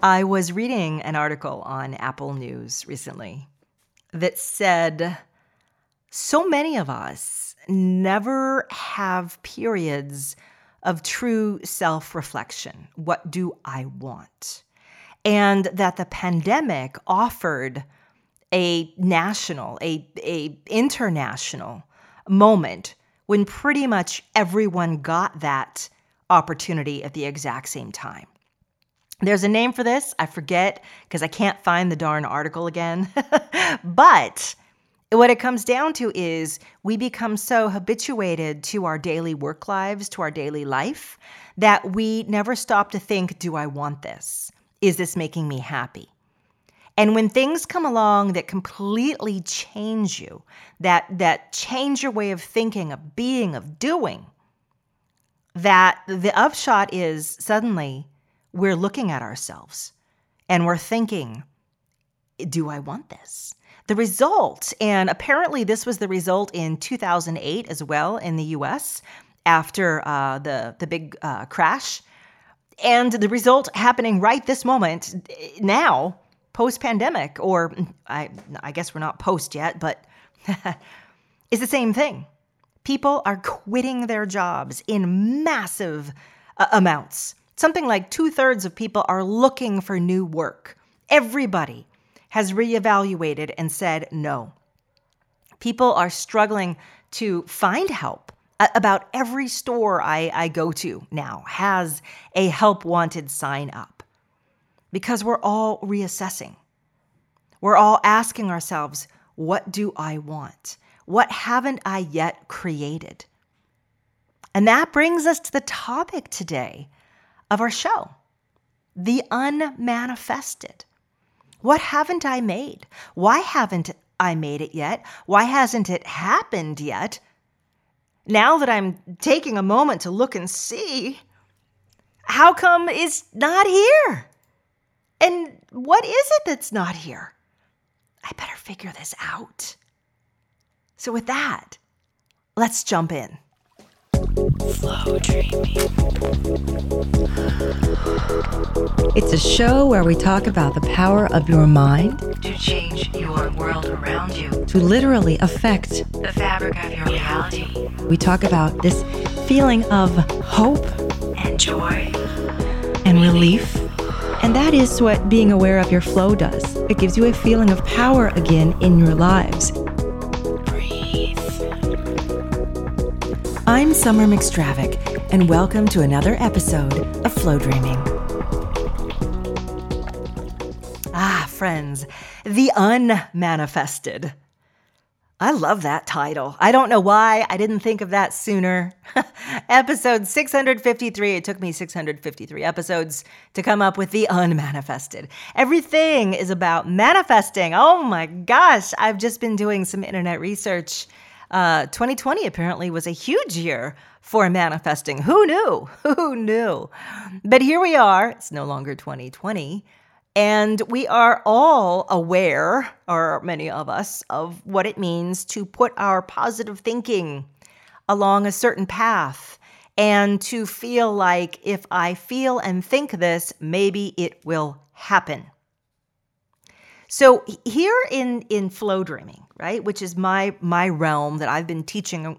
I was reading an article on Apple News recently that said so many of us never have periods of true self-reflection. What do I want? And that the pandemic offered a national, a international moment when pretty much everyone got that opportunity at the exact same time. There's a name for this. I forget because I can't find the darn article again. But what it comes down to is we become so habituated to our daily work lives, to our daily life, that we never stop to think, do I want this? Is this making me happy? And when things come along that completely change you, that change your way of thinking, of being, of doing, that the upshot is suddenly we're looking at ourselves and we're thinking, do I want this? The result, and apparently this was the result in 2008 as well in the US after the big crash, and the result happening right this moment now, post-pandemic, or I guess we're not post yet, but it's the same thing. People are quitting their jobs in massive amounts. Something like 2/3 of people are looking for new work. Everybody has reevaluated and said no. People are struggling to find help. About every store I go to now has a help wanted sign up because we're all reassessing. We're all asking ourselves, what do I want? What haven't I yet created? And that brings us to the topic today of our show, the unmanifested. What haven't I made? Why haven't I made it yet? Why hasn't it happened yet? Now that I'm taking a moment to look and see, how come it's not here? And what is it that's not here? I better figure this out. So with that, let's jump in. Flow Dreaming. It's a show where we talk about the power of your mind to change your world around you, to literally affect the fabric of your reality. We talk about this feeling of hope and joy and relief. And that is what being aware of your flow does. It gives you a feeling of power again in your lives. I'm Summer McStravick, and welcome to another episode of Flow Dreaming. Friends, the unmanifested. I love that title. I don't know why I didn't think of that sooner. Episode 653. It took me 653 episodes to come up with the unmanifested. Everything is about manifesting. Oh my gosh, I've just been doing some internet research. 2020 apparently was a huge year for manifesting. Who knew? Who knew? But here we are. It's no longer 2020. And we are all aware, or many of us, of what it means to put our positive thinking along a certain path and to feel like if I feel and think this, maybe it will happen. So here in Flow Dreaming, right, which is my realm that I've been teaching,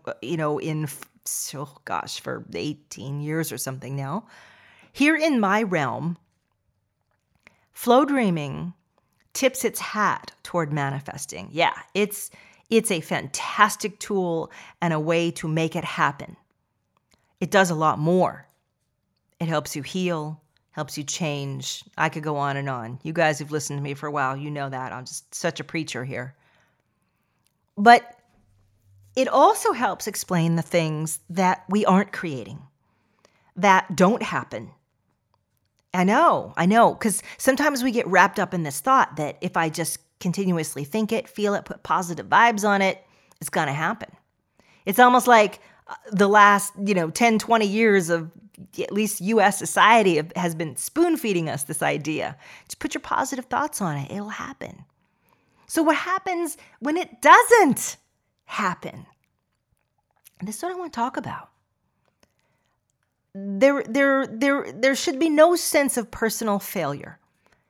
for 18 years or something now. Here in my realm, Flow Dreaming tips its hat toward manifesting. Yeah, it's a fantastic tool and a way to make it happen. It does a lot more. It helps you heal, helps you change. I could go on and on. You guys who've listened to me for a while, you know that. I'm just such a preacher here. But it also helps explain the things that we aren't creating, that don't happen. I know, because sometimes we get wrapped up in this thought that if I just continuously think it, feel it, put positive vibes on it, it's going to happen. It's almost like the last, 10, 20 years of at least U.S. society has been spoon-feeding us this idea. Just put your positive thoughts on it. It'll happen. So what happens when it doesn't happen? And this is what I want to talk about. There should be no sense of personal failure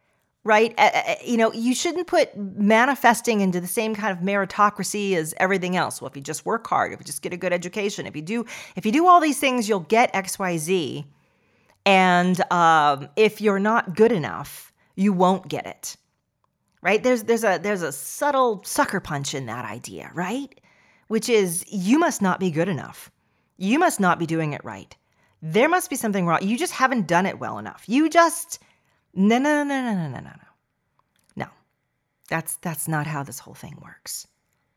right? You shouldn't put manifesting into the same kind of meritocracy as everything else. Well, if you just work hard, if you just get a good education, if you do all these things, you'll get X, Y, Z. And if you're not good enough, you won't get it, right? There's a subtle sucker punch in that idea, right? Which is you must not be good enough. You must not be doing it right. There must be something wrong. You just haven't done it well enough. No. No, that's not how this whole thing works.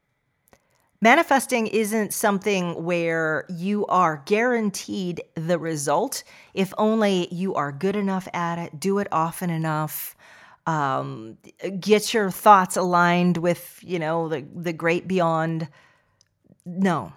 Manifesting isn't something where you are guaranteed the result if only you are good enough at it, do it often enough, get your thoughts aligned with, the great beyond. No.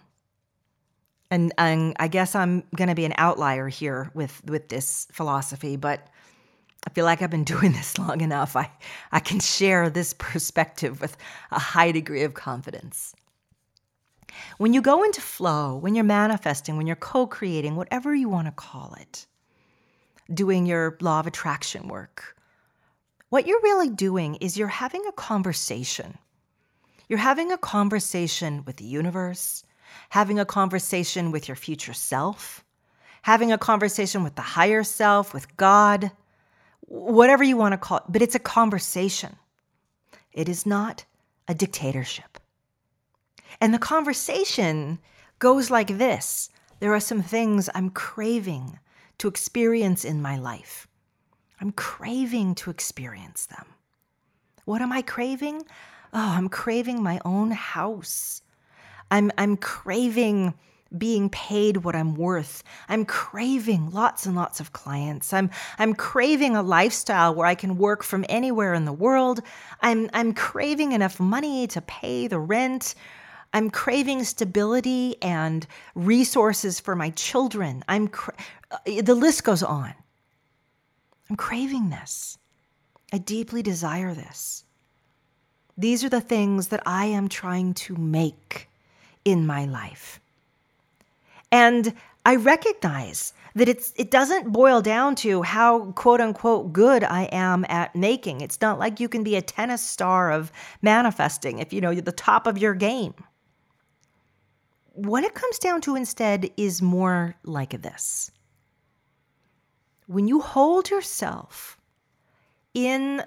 And I guess I'm going to be an outlier here with this philosophy, but I feel like I've been doing this long enough. I can share this perspective with a high degree of confidence. When you go into flow, when you're manifesting, when you're co-creating, whatever you want to call it, doing your law of attraction work, what you're really doing is you're having a conversation. You're having a conversation with the universe, having a conversation with your future self, having a conversation with the higher self, with God, whatever you want to call it, but it's a conversation. It is not a dictatorship. And the conversation goes like this. There are some things I'm craving to experience in my life. I'm craving to experience them. What am I craving? Oh, I'm craving my own house. I'm craving being paid what I'm worth. I'm craving lots and lots of clients. I'm craving a lifestyle where I can work from anywhere in the world. I'm craving enough money to pay the rent. I'm craving stability and resources for my children. The list goes on. I'm craving this. I deeply desire this. These are the things that I am trying to make in my life. And I recognize that it doesn't boil down to how quote unquote good I am at making. It's not like you can be a tennis star of manifesting if you're the top of your game. What it comes down to instead is more like this. When you hold yourself in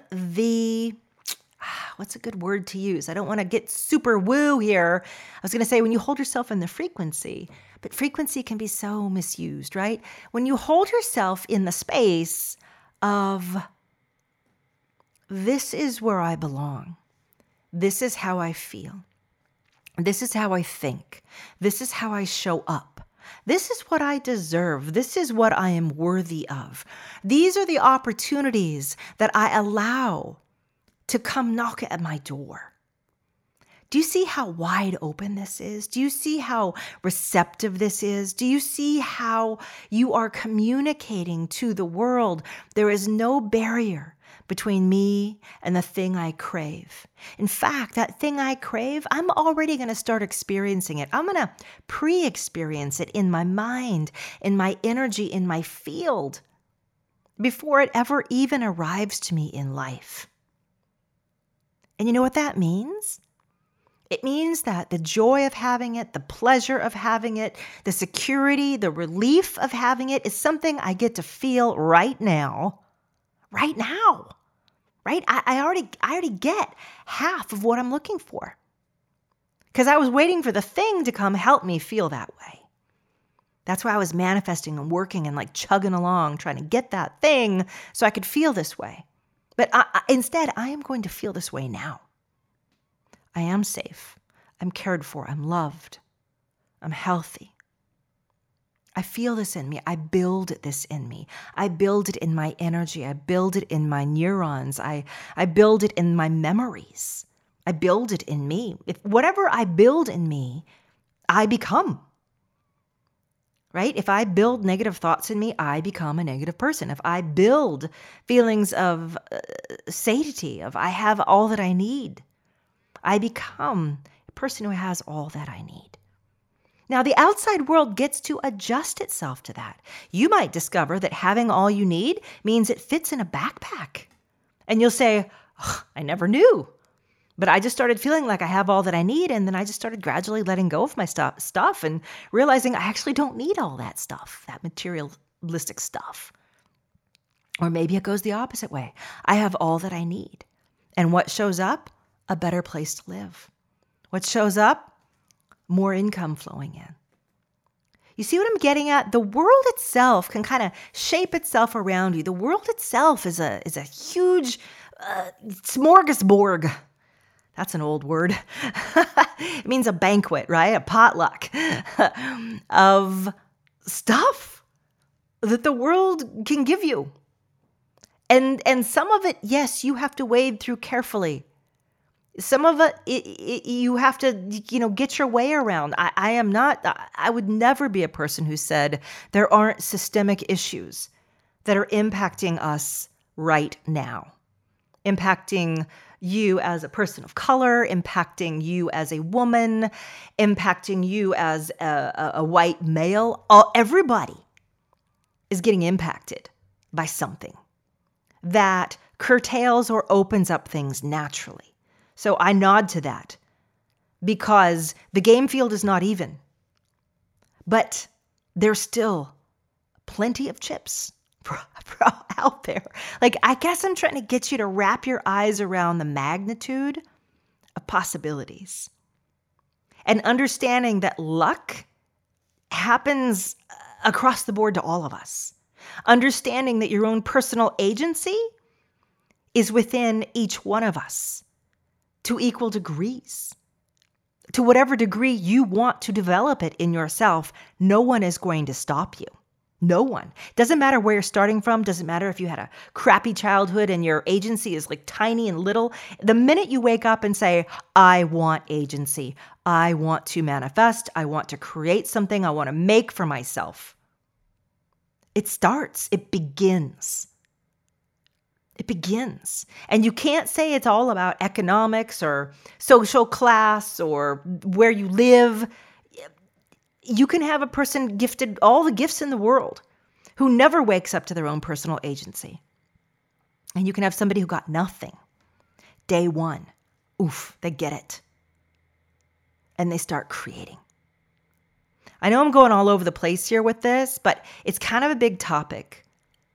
what's a good word to use? I don't want to get super woo here. I was going to say when you hold yourself in the frequency, but frequency can be so misused, right? When you hold yourself in the space of, this is where I belong. This is how I feel. This is how I think. This is how I show up. This is what I deserve. This is what I am worthy of. These are the opportunities that I allow to come knock at my door. Do you see how wide open this is? Do you see how receptive this is? Do you see how you are communicating to the world? There is no barrier between me and the thing I crave. In fact, that thing I crave, I'm already going to start experiencing it. I'm going to pre-experience it in my mind, in my energy, in my field, before it ever even arrives to me in life. And you know what that means? It means that the joy of having it, the pleasure of having it, the security, the relief of having it is something I get to feel right now. Right now. Right? I already get half of what I'm looking for. Because I was waiting for the thing to come help me feel that way. That's why I was manifesting and working and chugging along, trying to get that thing so I could feel this way. But instead, I am going to feel this way now. I am safe. I'm cared for. I'm loved. I'm healthy. I feel this in me. I build this in me. I build it in my energy. I build it in my neurons. I build it in my memories. I build it in me. If whatever I build in me, I become. Right? If I build negative thoughts in me, I become a negative person. If I build feelings of satiety, of I have all that I need, I become a person who has all that I need. Now, the outside world gets to adjust itself to that. You might discover that having all you need means it fits in a backpack. And you'll say, I never knew. But I just started feeling like I have all that I need. And then I just started gradually letting go of my stuff and realizing I actually don't need all that stuff, that materialistic stuff. Or maybe it goes the opposite way. I have all that I need. And what shows up? A better place to live. What shows up? More income flowing in. You see what I'm getting at? The world itself can kind of shape itself around you. The world itself is a huge smorgasbord. That's an old word. It means a banquet, right? A potluck of stuff that the world can give you. And some of it, yes, you have to wade through carefully. Some of it you have to, get your way around. I would never be a person who said there aren't systemic issues that are impacting us right now, impacting you as a person of color, impacting you as a woman, impacting you as a white male. Everybody is getting impacted by something that curtails or opens up things naturally. So I nod to that because the game field is not even. But there's still plenty of chips out there. Like, I guess I'm trying to get you to wrap your eyes around the magnitude of possibilities. And understanding that luck happens across the board to all of us. Understanding that your own personal agency is within each one of us to equal degrees. To whatever degree you want to develop it in yourself, no one is going to stop you. No one. Doesn't matter where you're starting from. Doesn't matter if you had a crappy childhood and your agency is like tiny and little. The minute you wake up and say, I want agency, I want to manifest, I want to create something, I want to make for myself. It starts. It begins. It begins. And you can't say it's all about economics or social class or where you live. You can have a person gifted all the gifts in the world who never wakes up to their own personal agency. And you can have somebody who got nothing. Day one, oof, they get it. And they start creating. I know I'm going all over the place here with this, but it's kind of a big topic.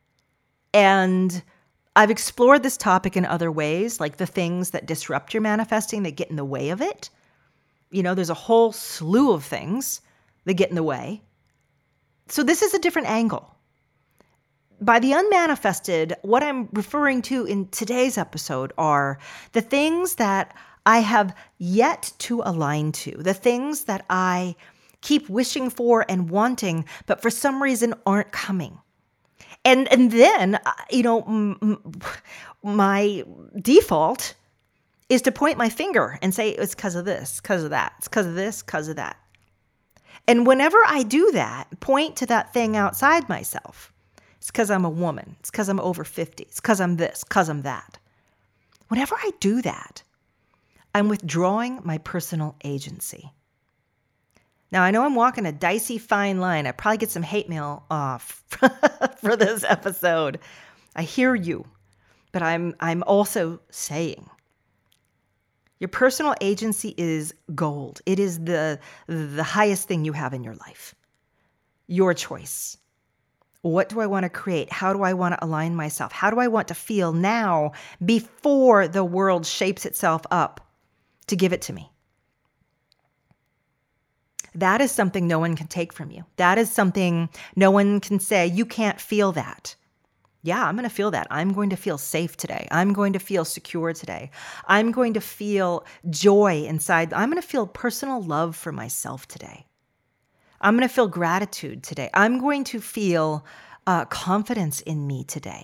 And I've explored this topic in other ways, like the things that disrupt your manifesting, that get in the way of it. There's a whole slew of things that get in the way. So this is a different angle. By the unmanifested, what I'm referring to in today's episode are the things that I have yet to align to, the things that I keep wishing for and wanting, but for some reason aren't coming. And then, my default is to point my finger and say, it's because of this, because of that, it's because of this, because of that. And whenever I do that, point to that thing outside myself, it's because I'm a woman, it's because I'm over 50, it's because I'm this, because I'm that. Whenever I do that, I'm withdrawing my personal agency. Now, I know I'm walking a dicey fine line. I probably get some hate mail off for this episode. I hear you, but I'm also saying your personal agency is gold. It is the highest thing you have in your life. Your choice. What do I want to create? How do I want to align myself? How do I want to feel now before the world shapes itself up to give it to me? That is something no one can take from you. That is something no one can say, you can't feel that. Yeah, I'm going to feel that. I'm going to feel safe today. I'm going to feel secure today. I'm going to feel joy inside. I'm going to feel personal love for myself today. I'm going to feel gratitude today. I'm going to feel confidence in me today.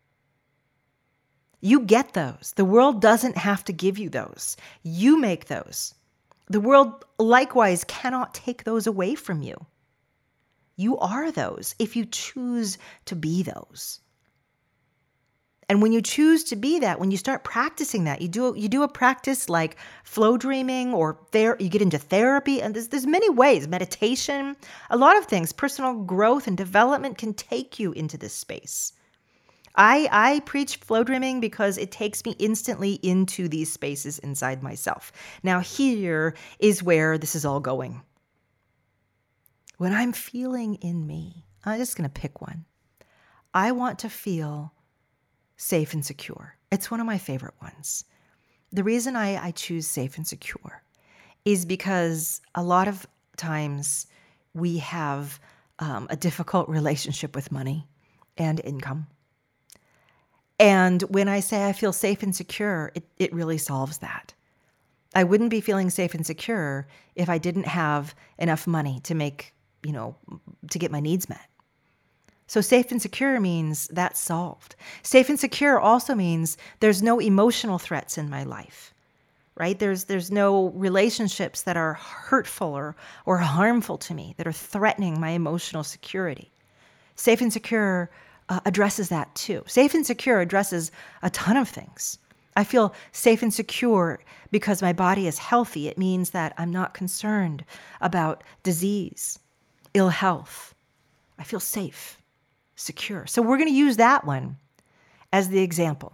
You get those. The world doesn't have to give you those. You make those. The world likewise cannot take those away from you. You are those if you choose to be those. And when you choose to be that, when you start practicing that, you do a practice like flow dreaming, or you get into therapy, and there's many ways, meditation, a lot of things, personal growth and development can take you into this space. I preach flow dreaming because it takes me instantly into these spaces inside myself. Now, here is where this is all going. When I'm feeling in me, I'm just going to pick one. I want to feel safe and secure. It's one of my favorite ones. The reason I choose safe and secure is because a lot of times we have a difficult relationship with money and income. And when I say I feel safe and secure, it really solves that. I wouldn't be feeling safe and secure if I didn't have enough money to to get my needs met. So safe and secure means that's solved. Safe and secure also means there's no emotional threats in my life, right? There's no relationships that are hurtful or harmful to me, that are threatening my emotional security. Safe and secure addresses that too. Safe and secure addresses a ton of things. I feel safe and secure because my body is healthy. It means that I'm not concerned about disease, ill health. I feel safe, secure. So we're going to use that one as the example.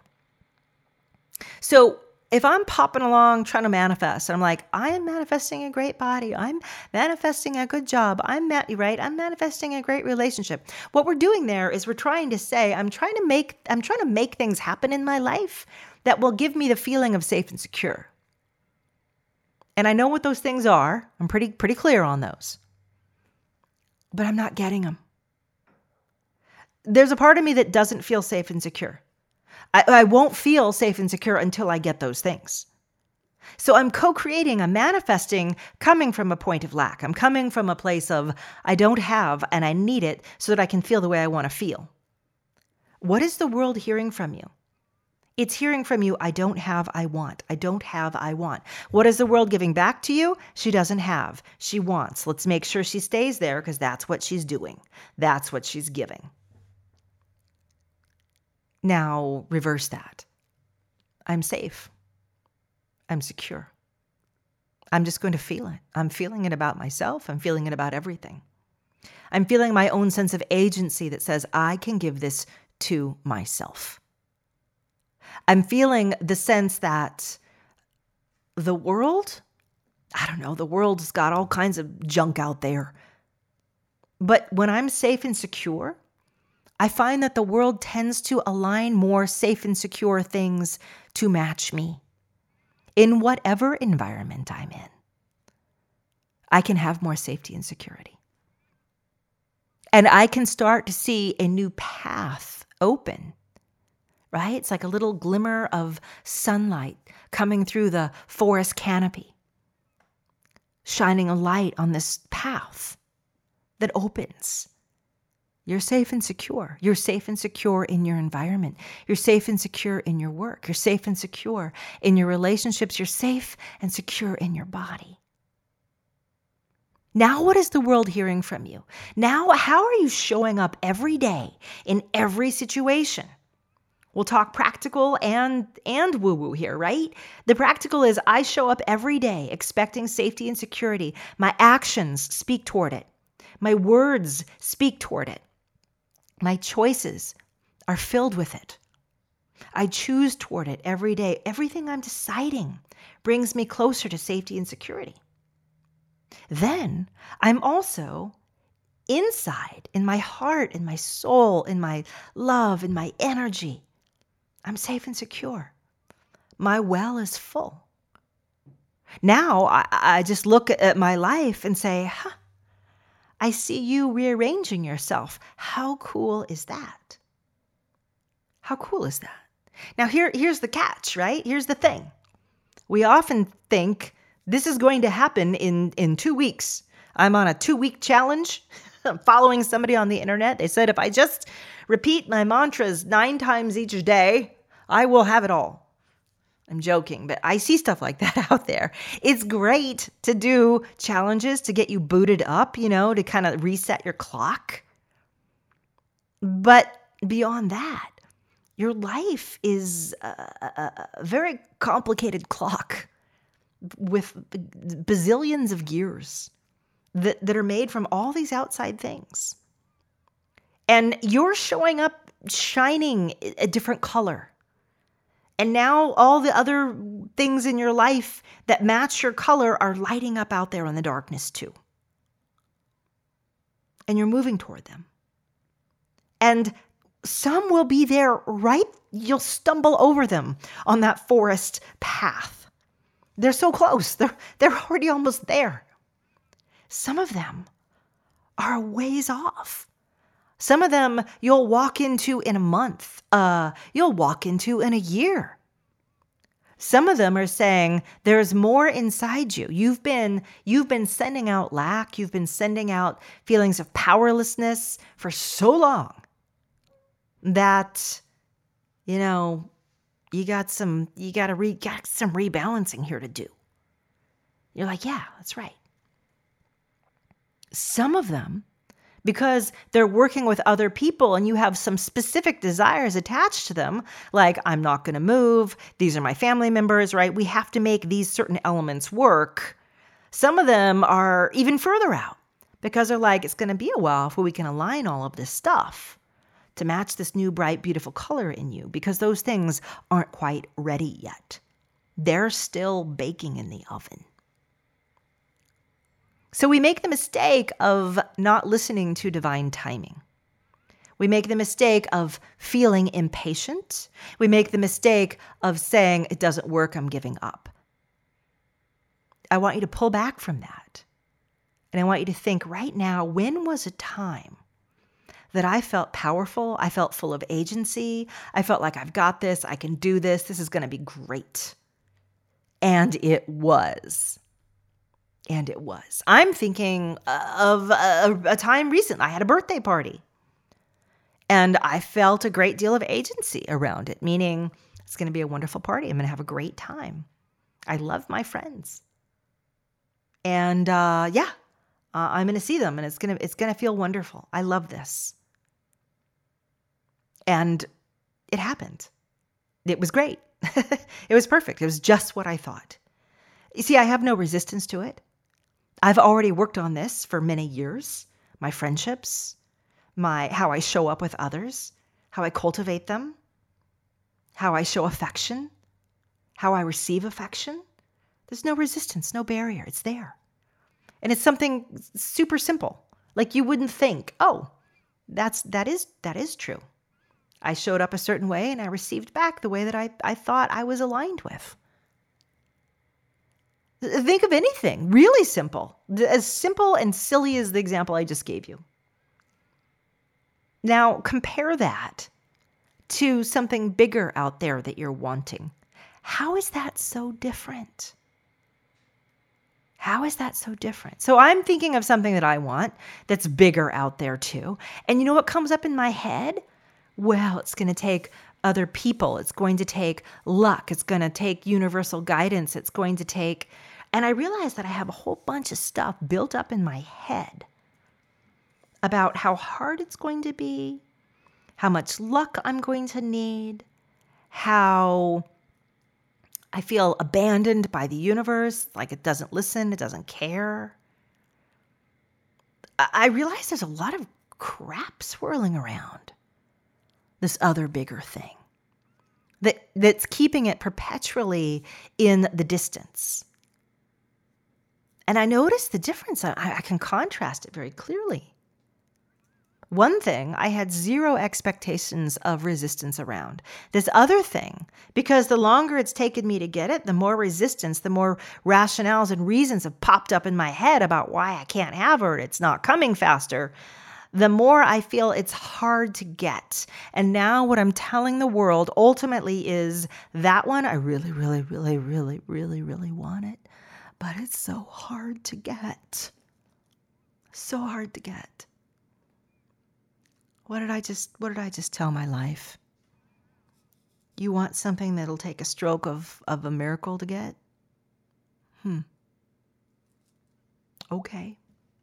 So if I'm popping along trying to manifest, I'm like, I am manifesting a great body. I'm manifesting a good job. I'm manifesting a great relationship. What we're doing there is we're trying to say, I'm trying to make things happen in my life that will give me the feeling of safe and secure. And I know what those things are. I'm pretty clear on those. But I'm not getting them. There's a part of me that doesn't feel safe and secure. I won't feel safe and secure until I get those things. So I'm co-creating, I'm manifesting, coming from a point of lack. I'm coming from a place of I don't have and I need it so that I can feel the way I want to feel. What is the world hearing from you? It's hearing from you, I don't have, I want. I don't have, I want. What is the world giving back to you? She doesn't have. She wants. Let's make sure she stays there because that's what she's doing. That's what she's giving. Now, reverse that. I'm safe. I'm secure. I'm just going to feel it. I'm feeling it about myself. I'm feeling it about everything. I'm feeling my own sense of agency that says I can give this to myself. I'm feeling the sense that the world, the world's got all kinds of junk out there. But when I'm safe and secure, I find that the world tends to align more safe and secure things to match me. In whatever environment I'm in, I can have more safety and security. And I can start to see a new path open, right? It's like a little glimmer of sunlight coming through the forest canopy, shining a light on this path that opens. You're safe and secure. You're safe and secure in your environment. You're safe and secure in your work. You're safe and secure in your relationships. You're safe and secure in your body. Now, what is the world hearing from you? Now, how are you showing up every day in every situation? We'll talk practical and woo-woo here, right? The practical is I show up every day expecting safety and security. My actions speak toward it. My words speak toward it. My choices are filled with it. I choose toward it every day. Everything I'm deciding brings me closer to safety and security. Then I'm also inside, in my heart, in my soul, in my love, in my energy. I'm safe and secure. My well is full. Now I just look at my life and say, I see you rearranging yourself. How cool is that? How cool is that? Now here's the catch, right? Here's the thing. We often think this is going to happen in 2 weeks. I'm on a 2-week challenge. I'm following somebody on the internet. They said if I just repeat my mantras 9 times each day, I will have it all. I'm joking, but I see stuff like that out there. It's great to do challenges to get you booted up, to kind of reset your clock. But beyond that, your life is a very complicated clock with bazillions of gears that are made from all these outside things. And you're showing up shining a different color. And now all the other things in your life that match your color are lighting up out there in the darkness too. And you're moving toward them. And some will be there right, you'll stumble over them on that forest path. They're so close. They're already almost there. Some of them are a ways off. Some of them you'll walk into in a month. You'll walk into in a year. Some of them are saying there's more inside you. You've been sending out lack. You've been sending out feelings of powerlessness for so long that, you got some rebalancing here to do. You're like, yeah, that's right. Some of them, because they're working with other people and you have some specific desires attached to them, like, I'm not going to move, these are my family members, right? We have to make these certain elements work. Some of them are even further out because they're like, it's going to be a while before we can align all of this stuff to match this new, bright, beautiful color in you, because those things aren't quite ready yet. They're still baking in the oven. So we make the mistake of not listening to divine timing. We make the mistake of feeling impatient. We make the mistake of saying, it doesn't work, I'm giving up. I want you to pull back from that. And I want you to think right now, when was a time that I felt powerful, I felt full of agency, I felt like I've got this, I can do this, this is going to be great. And it was. And it was. I'm thinking of a time recent. I had a birthday party. And I felt a great deal of agency around it, meaning it's going to be a wonderful party. I'm going to have a great time. I love my friends. And I'm going to see them, and it's going to feel wonderful. I love this. And it happened. It was great. It was perfect. It was just what I thought. You see, I have no resistance to it. I've already worked on this for many years. My friendships, how I show up with others, how I cultivate them, how I show affection, how I receive affection. There's no resistance, no barrier. It's there. And it's something super simple. Like you wouldn't think, oh, that is true. I showed up a certain way and I received back the way that I thought I was aligned with. Think of anything really simple, as simple and silly as the example I just gave you. Now compare that to something bigger out there that you're wanting. How is that so different? How is that so different? So I'm thinking of something that I want that's bigger out there too. And you know what comes up in my head? Well, it's going to take other people. It's going to take luck. It's going to take universal guidance. It's going to take... And I realize that I have a whole bunch of stuff built up in my head about how hard it's going to be, how much luck I'm going to need, how I feel abandoned by the universe, like it doesn't listen, it doesn't care. I realize there's a lot of crap swirling around this other bigger thing that's keeping it perpetually in the distance. And I noticed the difference. I can contrast it very clearly. One thing, I had zero expectations of resistance around. This other thing, because the longer it's taken me to get it, the more resistance, the more rationales and reasons have popped up in my head about why I can't have her, it's not coming faster, the more I feel it's hard to get. And now what I'm telling the world ultimately is that one, I really, really, really, really, really, really want it. But it's so hard to get. So hard to get. What did I just tell my life? You want something that'll take a stroke of a miracle to get? Okay.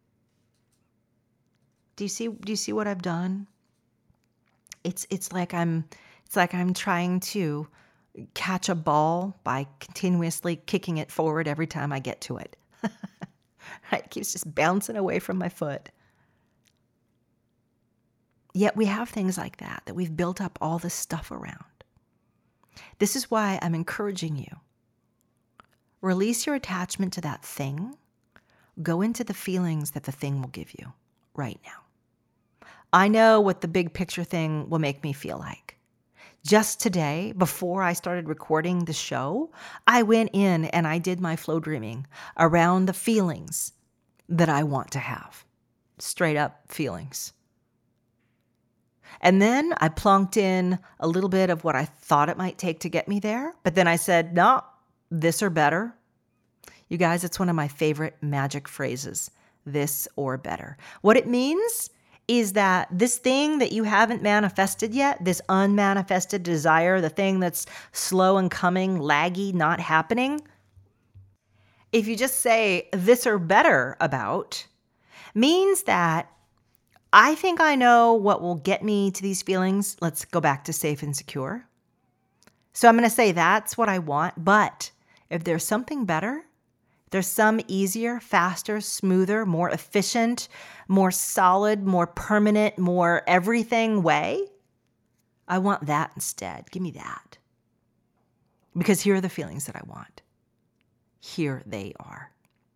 Do you see what I've done? It's like I'm trying to catch a ball by continuously kicking it forward every time I get to it. It keeps just bouncing away from my foot. Yet we have things like that we've built up all this stuff around. This is why I'm encouraging you. Release your attachment to that thing. Go into the feelings that the thing will give you right now. I know what the big picture thing will make me feel like. Just today, before I started recording the show, I went in and I did my flow dreaming around the feelings that I want to have. Straight up feelings. And then I plunked in a little bit of what I thought it might take to get me there. But then I said, no, this or better. You guys, it's one of my favorite magic phrases, this or better. What it means is that this thing that you haven't manifested yet, this unmanifested desire, the thing that's slow and coming, laggy, not happening, if you just say this or better about, means that I think I know what will get me to these feelings. Let's go back to safe and secure. So I'm going to say that's what I want. But if there's something better, there's some easier, faster, smoother, more efficient, more solid, more permanent, more everything way, I want that instead. Give me that. Because here are the feelings that I want. Here they are.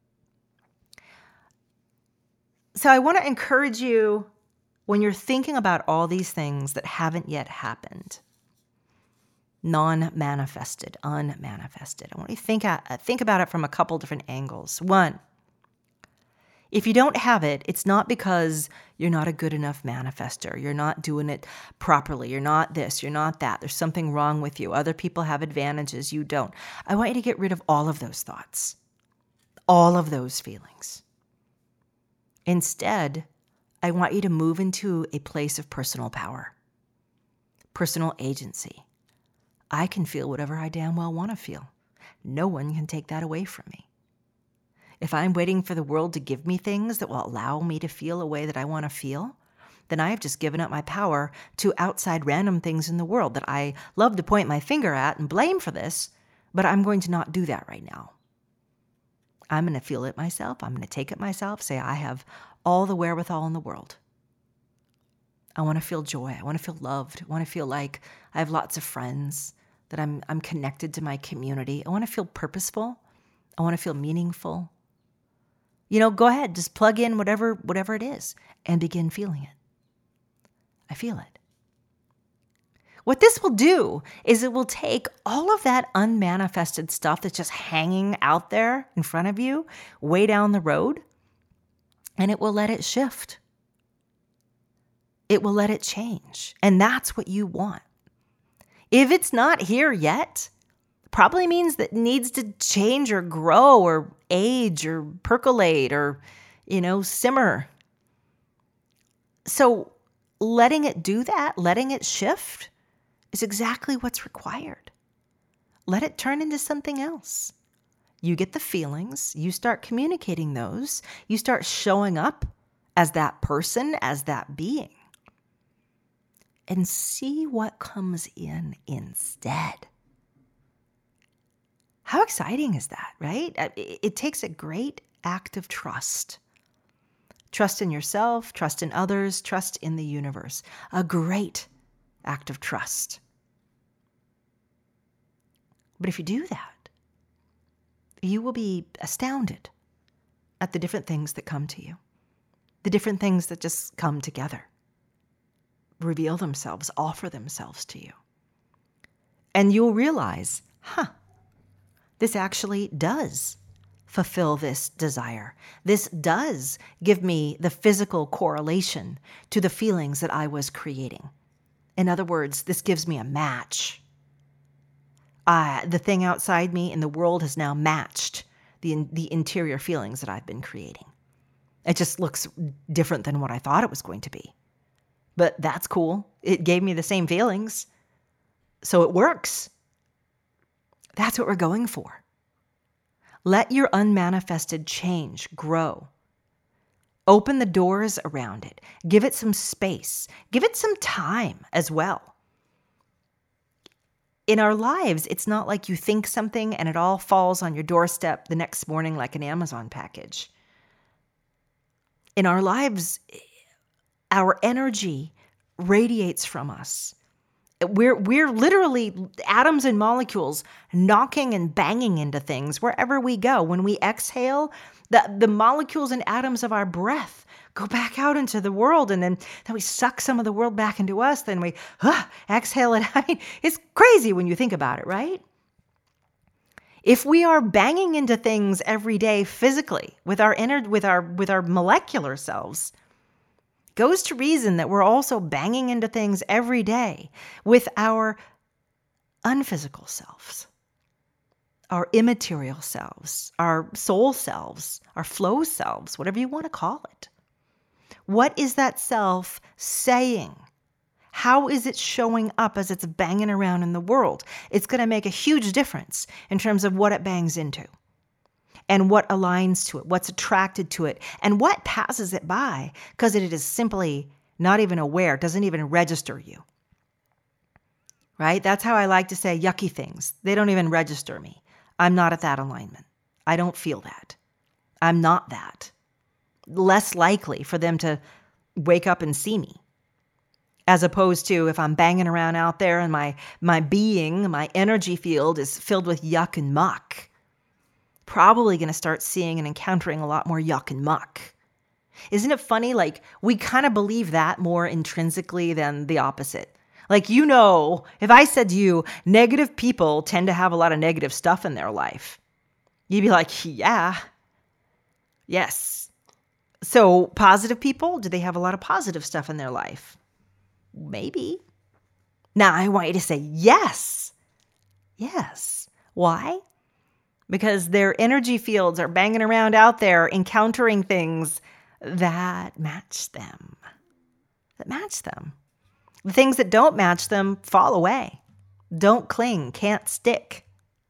So I want to encourage you when you're thinking about all these things that haven't yet happened, non-manifested, unmanifested. I want you to think about it from a couple different angles. One, if you don't have it, it's not because you're not a good enough manifester. You're not doing it properly. You're not this. You're not that. There's something wrong with you. Other people have advantages. You don't. I want you to get rid of all of those thoughts, all of those feelings. Instead, I want you to move into a place of personal power, personal agency. I can feel whatever I damn well want to feel. No one can take that away from me. If I'm waiting for the world to give me things that will allow me to feel a way that I want to feel, then I have just given up my power to outside random things in the world that I love to point my finger at and blame for this, but I'm going to not do that right now. I'm going to feel it myself. I'm going to take it myself, say I have all the wherewithal in the world. I want to feel joy. I want to feel loved. I want to feel like I have lots of friends, that I'm connected to my community. I want to feel purposeful. I want to feel meaningful. Go ahead, just plug in whatever it is and begin feeling it. I feel it. What this will do is it will take all of that unmanifested stuff that's just hanging out there in front of you, way down the road, and it will let it shift. It will let it change. And that's what you want. If it's not here yet, probably means that it needs to change or grow or age or percolate or, simmer. So letting it do that, letting it shift, is exactly what's required. Let it turn into something else. You get the feelings, you start communicating those, you start showing up as that person, as that being, and see what comes in instead. How exciting is that, right? It takes a great act of trust. Trust in yourself, trust in others, trust in the universe. A great act of trust. But if you do that, you will be astounded at the different things that come to you, the different things that just come together, reveal themselves, offer themselves to you. And you'll realize, this actually does fulfill this desire. This does give me the physical correlation to the feelings that I was creating. In other words, this gives me a match. The thing outside me in the world has now matched the interior feelings that I've been creating. It just looks different than what I thought it was going to be. But that's cool. It gave me the same feelings. So it works. That's what we're going for. Let your unmanifested change grow. Open the doors around it. Give it some space. Give it some time as well. In our lives, it's not like you think something and it all falls on your doorstep the next morning like an Amazon package. In our lives, our energy radiates from us. We're literally atoms and molecules knocking and banging into things wherever we go. When we exhale, the molecules and atoms of our breath go back out into the world, and then we suck some of the world back into us. Then we exhale it. I mean, it's crazy when you think about it, right? If we are banging into things every day physically with our molecular selves, goes to reason that we're also banging into things every day with our unphysical selves, our immaterial selves, our soul selves, our flow selves, whatever you want to call it. What is that self saying? How is it showing up as it's banging around in the world? It's going to make a huge difference in terms of what it bangs into and what aligns to it, what's attracted to it, and what passes it by because it is simply not even aware, doesn't even register you. Right? That's how I like to say yucky things. They don't even register me. I'm not at that alignment. I don't feel that. I'm not that. Less likely for them to wake up and see me. As opposed to if I'm banging around out there and my being, my energy field is filled with yuck and muck, probably going to start seeing and encountering a lot more yuck and muck. Isn't it funny? Like, we kind of believe that more intrinsically than the opposite. Like, if I said to you, negative people tend to have a lot of negative stuff in their life, you'd be like, yeah, yes. So positive people, do they have a lot of positive stuff in their life? Maybe. Now, I want you to say yes. Yes. Why? Because their energy fields are banging around out there, encountering things that match them. The things that don't match them fall away, don't cling, can't stick.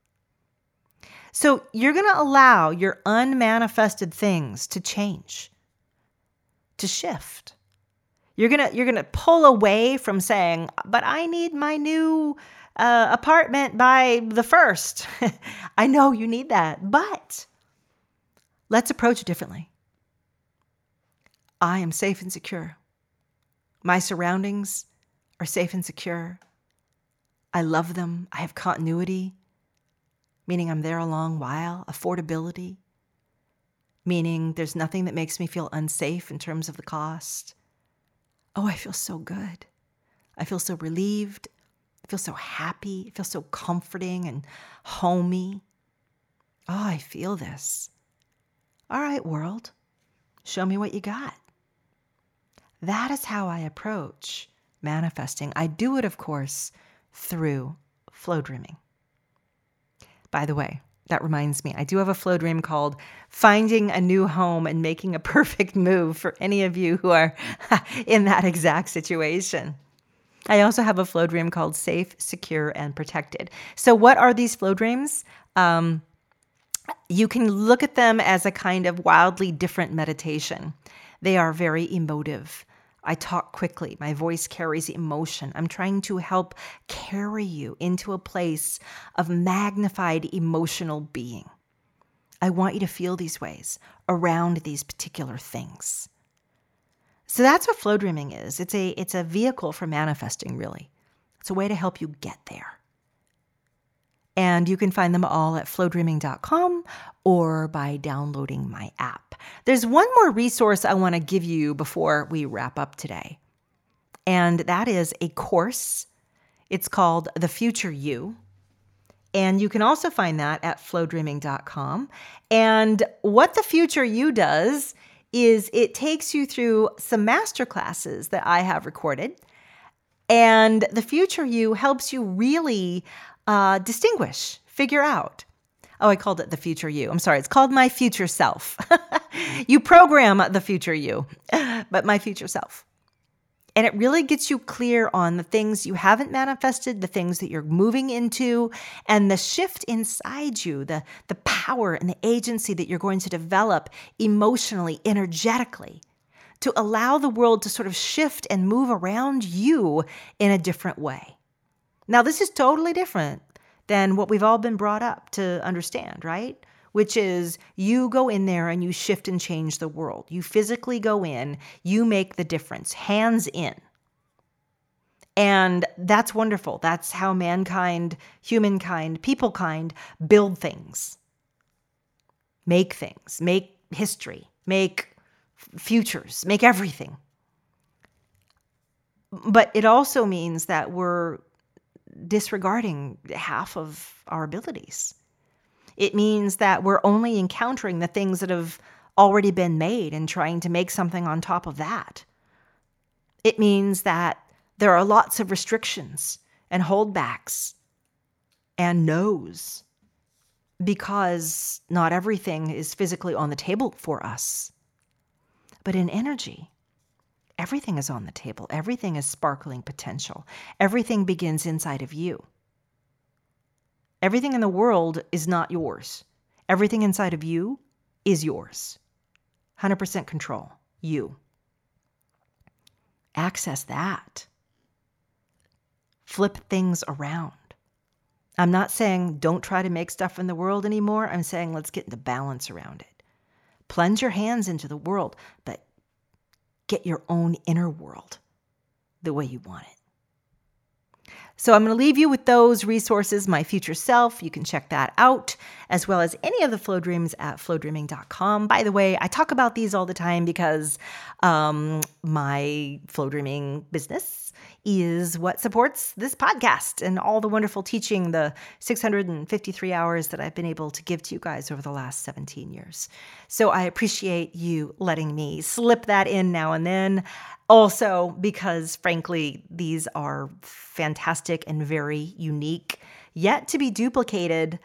So you're going to allow your unmanifested things to change, to shift. You're going to pull away from saying, but I need my new apartment by the 1st. I know you need that, but let's approach it differently. I am safe and secure. My surroundings are safe and secure. I love them. I have continuity, meaning I'm there a long while. Affordability, meaning there's nothing that makes me feel unsafe in terms of the cost. Oh, I feel so good. I feel so relieved. I feel so happy. I feel so comforting and homey. Oh, I feel this. All right, world, show me what you got. That is how I approach manifesting. I do it, of course, through flow dreaming. By the way, that reminds me, I do have a flow dream called Finding a New Home and Making a Perfect Move for any of you who are in that exact situation. I also have a flow dream called Safe, Secure, and Protected. So what are these flow dreams? You can look at them as a kind of wildly different meditation. They are very emotive. I talk quickly. My voice carries emotion. I'm trying to help carry you into a place of magnified emotional being. I want you to feel these ways around these particular things. So that's what flow dreaming is. It's a vehicle for manifesting, really. It's a way to help you get there. And you can find them all at flowdreaming.com or by downloading my app. There's one more resource I want to give you before we wrap up today. And that is a course. It's called The Future You. And you can also find that at flowdreaming.com. And what The Future You does is it takes you through some masterclasses that I have recorded. And The Future You helps you really distinguish, figure out. Oh, I called it The Future You. I'm sorry. It's called My Future Self. You program the future you, but my future self. And it really gets you clear on the things you haven't manifested, the things that you're moving into, and the shift inside you, the power and the agency that you're going to develop emotionally, energetically, to allow the world to sort of shift and move around you in a different way. Now, this is totally different than what we've all been brought up to understand, right? Which is you go in there and you shift and change the world. You physically go in, you make the difference, hands in. And that's wonderful. That's how mankind, humankind, peoplekind build things, make history, make futures, make everything. But it also means that we're disregarding half of our abilities. It means that we're only encountering the things that have already been made and trying to make something on top of that. It means that there are lots of restrictions and holdbacks and no's because not everything is physically on the table for us. But in energy, everything is on the table. Everything is sparkling potential. Everything begins inside of you. Everything in the world is not yours. Everything inside of you is yours. 100% control. You. Access that. Flip things around. I'm not saying don't try to make stuff in the world anymore. I'm saying let's get into balance around it. Plunge your hands into the world, but get your own inner world the way you want it. So I'm going to leave you with those resources, My Future Self. You can check that out, as well as any of the Flow Dreams at flowdreaming.com. By the way, I talk about these all the time because my Flow Dreaming business is what supports this podcast and all the wonderful teaching, the 653 hours that I've been able to give to you guys over the last 17 years. So I appreciate you letting me slip that in now and then. Also, because frankly, these are fantastic and very unique, yet to be duplicated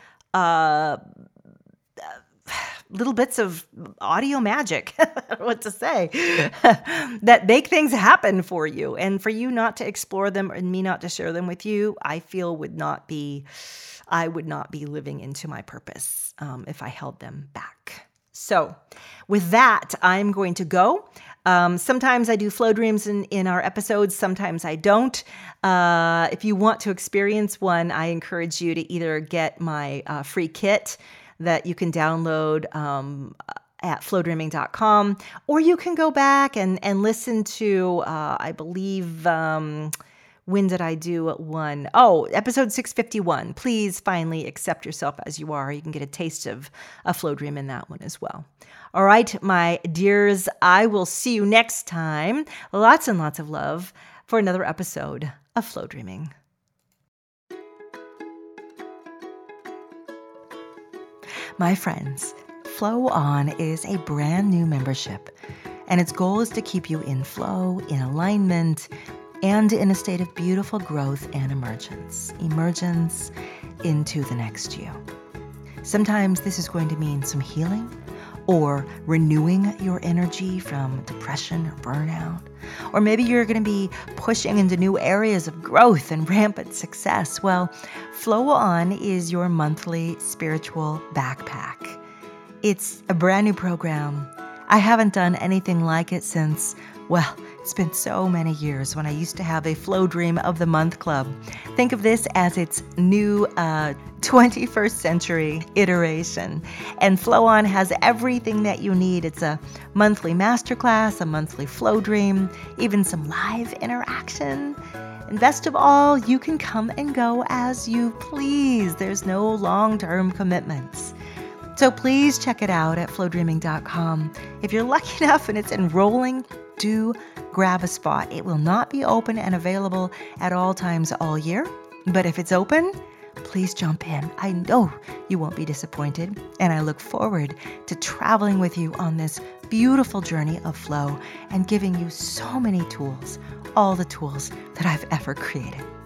little bits of audio magic, I don't know what to say, that make things happen for you. And for you not to explore them and me not to share them with you, I feel I would not be living into my purpose if I held them back. So with that, I'm going to go. Sometimes I do flow dreams in our episodes. Sometimes I don't. If you want to experience one, I encourage you to either get my free kit that you can download at flowdreaming.com, or you can go back and listen to, I believe, when did I do one? Oh, episode 651. Please finally accept yourself as you are. You can get a taste of a flow dream in that one as well. All right, my dears, I will see you next time. Lots and lots of love for another episode of Flow Dreaming. My friends, Flow On is a brand new membership, and its goal is to keep you in flow, in alignment, and in a state of beautiful growth and emergence into the next you. Sometimes this is going to mean some healing or renewing your energy from depression or burnout. Or maybe you're going to be pushing into new areas of growth and rampant success. Well, Flow On is your monthly spiritual backpack. It's a brand new program. I haven't done anything like it since, well, it's been so many years when I used to have a Flow Dream of the Month club. Think of this as its new 21st century iteration. And Flow On has everything that you need. It's a monthly masterclass, a monthly Flow Dream, even some live interaction. And best of all, you can come and go as you please. There's no long-term commitments. So please check it out at flowdreaming.com. If you're lucky enough and it's enrolling, do grab a spot. It will not be open and available at all times all year, but if it's open, please jump in. I know you won't be disappointed, and I look forward to traveling with you on this beautiful journey of flow and giving you so many tools, all the tools that I've ever created.